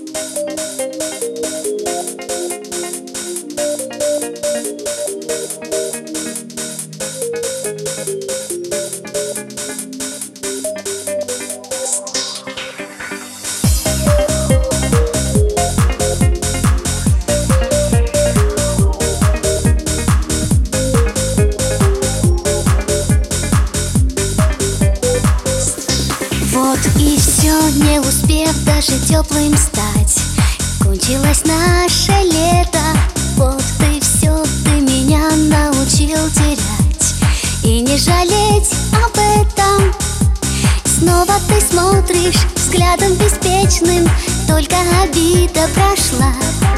Вот и все, не успев даже теплым стать, кончилось наше лето. Вот и все, ты меня научил терять и не жалеть об этом. Снова ты смотришь взглядом беспечным, только обида прошла.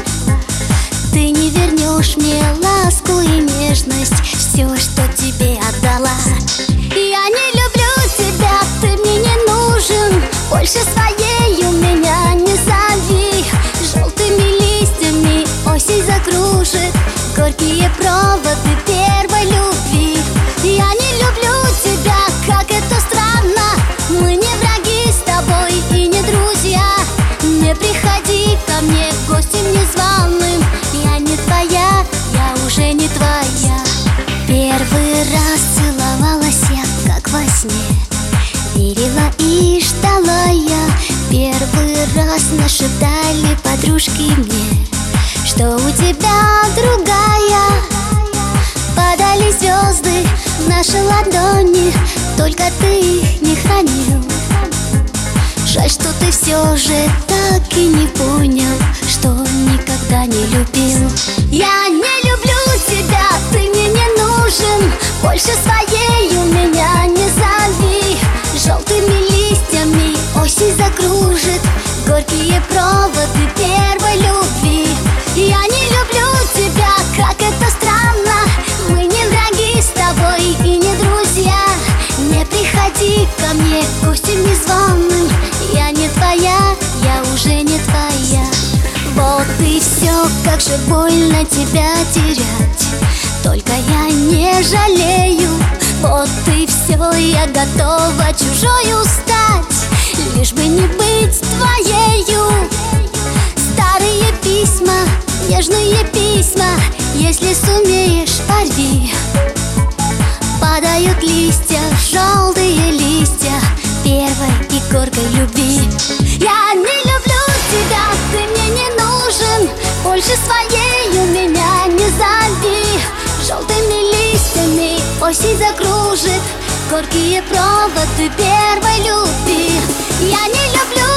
Ты не вернешь мне ласку и нежность, все, что тебе отдала. Я не люблю тебя, ты мне не нужен, больше своей у меня не зови. Желтыми листьями осень закружит горькие проводы первой любви. Я не люблю тебя, как это странно, мы не враги с тобой и не друзья. Не приходи ко мне гостем незваным, я не твоя, я уже не твоя. Первый раз целовалась я, как во сне, верила и ждала я. Первый раз нашептали подружки мне, что у тебя другая. Падали звезды в наши ладони, только ты их не хранил. Жаль, что ты все же так и не понял, что никогда не любил. Я не люблю тебя, ты мне не нужен, больше своей у меня не зови. Желтыми листьями осень закружит горькие проводы первой любви. Я не люблю тебя, как это странно, мы не враги с тобой и не друзья. Не приходи ко мне гостем незваным, я не твоя, я уже не твоя. Вот и все, как же больно тебя терять, только я не жалею. Вот и все, я готова чужою стать, лишь бы не быть твоею. Старые письма, нежные письма, если сумеешь, порви. Падают листья, желтые листья первой и горькой любви. Я не люблю тебя, ты мне не нужен, больше своей у меня не зови. Желтыми листьями осень закружит горькие проводы первой любви. Я не люблю